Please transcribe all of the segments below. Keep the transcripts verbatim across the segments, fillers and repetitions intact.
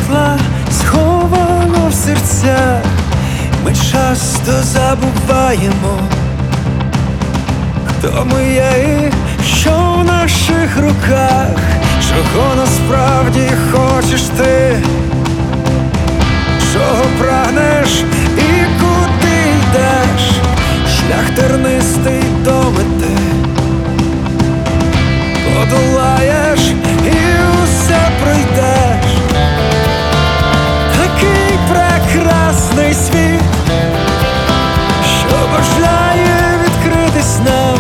світла сховано в серцях. Ми часто забуваємо, хто ми є і що в наших руках. Чого насправді хочеш ти, чого прагнеш і куди йдеш. Шлях тернистий до мети, подолаєш і усе пройдеш. Такий прекрасний світ, що бажає відкритись нам.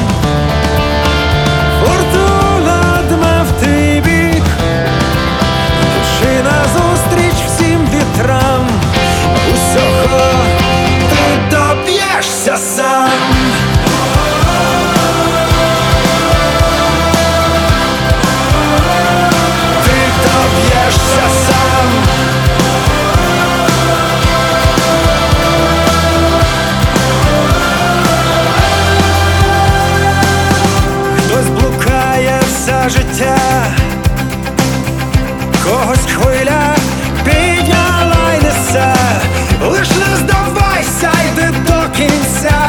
Фортуна дме в твій бік, лечи назустріч всім вітрам. Усього ти доб'єшся сам. Ти доб'єшся сам. Хтось блукає все життя, когось хвиля підняла й несе. Лиш не здавайся, йди до кінця.